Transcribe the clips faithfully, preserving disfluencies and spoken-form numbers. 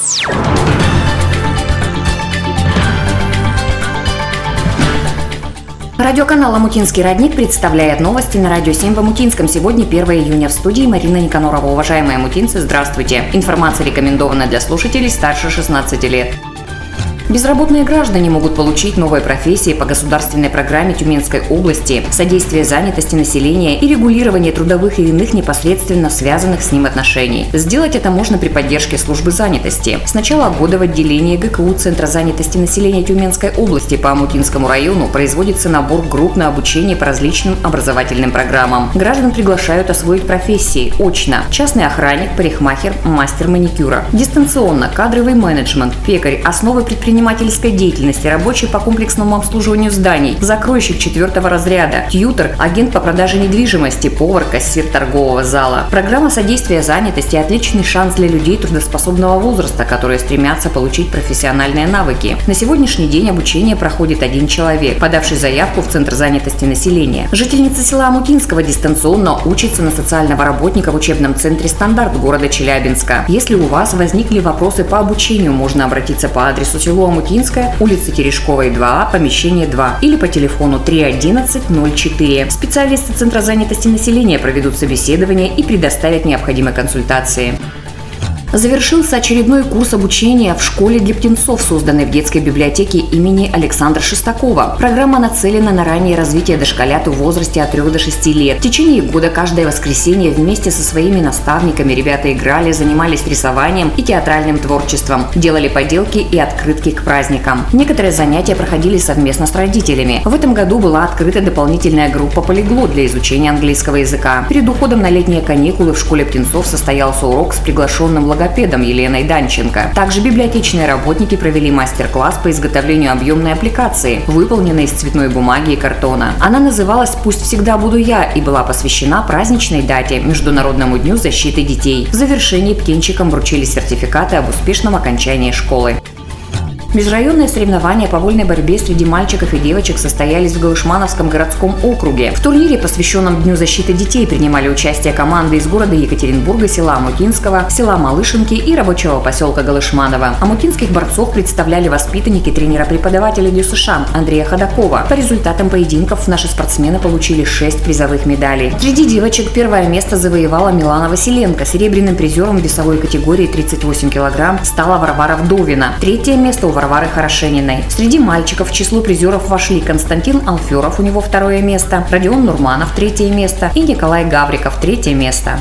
Радиоканал «Омутинский родник» представляет новости на Радио семь в Омутинском. Сегодня первое июня. В студии Марина Никанорова. Уважаемые омутинцы, здравствуйте. Информация рекомендована для слушателей старше шестнадцати лет. Безработные граждане могут получить новые профессии по государственной программе Тюменской области, содействие занятости населения и регулирование трудовых и иных непосредственно связанных с ним отношений. Сделать это можно при поддержке службы занятости. С начала года в отделении ГКУ Центра занятости населения Тюменской области по Омутинскому району производится набор групп на обучение по различным образовательным программам. Граждан приглашают освоить профессии очно: частный охранник, парикмахер, мастер маникюра; дистанционно кадровый менеджмент, пекарь, основы предпринимательства, предпринимательской деятельности, рабочий по комплексному обслуживанию зданий, закройщик четвертого разряда, тьютер, агент по продаже недвижимости, повар, кассир торгового зала. Программа содействия занятости – отличный шанс для людей трудоспособного возраста, которые стремятся получить профессиональные навыки. На сегодняшний день обучение проходит один человек, подавший заявку в Центр занятости населения. Жительница села Омутинского дистанционно учится на социального работника в учебном центре «Стандарт» города Челябинска. Если у вас возникли вопросы по обучению, можно обратиться по адресу село Омутинская, улица Терешковой, два А, помещение два, или по телефону три одиннадцать ноль четыре. Специалисты Центра занятости населения проведут собеседование и предоставят необходимые консультации. Завершился очередной курс обучения в школе для птенцов, созданной в детской библиотеке имени Александра Шестакова. Программа нацелена на раннее развитие дошколят в возрасте от трёх до шести лет. В течение года каждое воскресенье вместе со своими наставниками ребята играли, занимались рисованием и театральным творчеством, делали поделки и открытки к праздникам. Некоторые занятия проходили совместно с родителями. В этом году была открыта дополнительная группа «Полиглот» для изучения английского языка. Перед уходом на летние каникулы в школе птенцов состоялся урок с приглашенным логопедом Еленой Данченко. Также библиотечные работники провели мастер-класс по изготовлению объемной аппликации, выполненной из цветной бумаги и картона. Она называлась «Пусть всегда буду я» и была посвящена праздничной дате – Международному дню защиты детей. В завершении птенчикам вручили сертификаты об успешном окончании школы. Межрайонные соревнования по вольной борьбе среди мальчиков и девочек состоялись в Галышмановском городском округе. В турнире, посвященном Дню защиты детей, принимали участие команды из города Екатеринбурга, села Омутинского, села Малышинки и рабочего поселка Галышманово. Омутинских борцов представляли воспитанники тренера-преподавателя ДЮСШ Андрея Ходакова. По результатам поединков наши спортсмены получили шесть призовых медалей. Среди девочек первое место завоевала Милана Василенко. Серебряным призером в весовой категории тридцать восемь килограмм стала Варвара Вдовина. Третье место у Варвары Хорошениной. Среди мальчиков в число призеров вошли Константин Алферов, у него второе место, Родион Нурманов, третье место, и Николай Гавриков, третье место.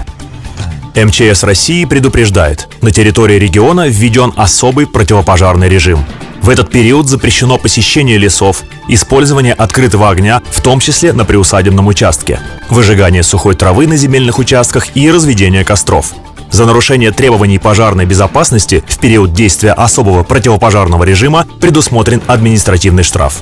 эм че эс России предупреждает: на территории региона введен особый противопожарный режим. В этот период запрещено посещение лесов, использование открытого огня, в том числе на приусадебном участке, выжигание сухой травы на земельных участках и разведение костров. За нарушение требований пожарной безопасности в период действия особого противопожарного режима предусмотрен административный штраф.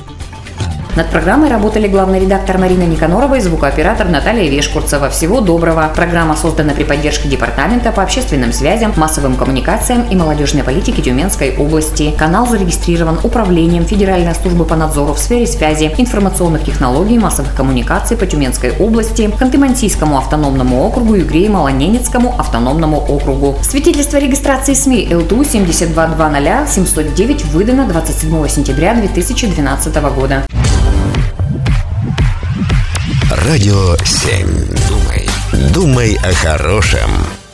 Над программой работали главный редактор Марина Никанорова и звукооператор Наталья Вешкурцева. Всего доброго! Программа создана при поддержке Департамента по общественным связям, массовым коммуникациям и молодежной политике Тюменской области. Канал зарегистрирован Управлением Федеральной службы по надзору в сфере связи, информационных технологий и массовых коммуникаций по Тюменской области, Ханты-Мансийскому автономному округу и Югреи-Малоненецкому автономному округу. Свидетельство регистрации СМИ эл тэ у семь два два ноль семь ноль девять выдано двадцать седьмого сентября две тысячи двенадцатого года. Радио семь. Думай, думай о хорошем.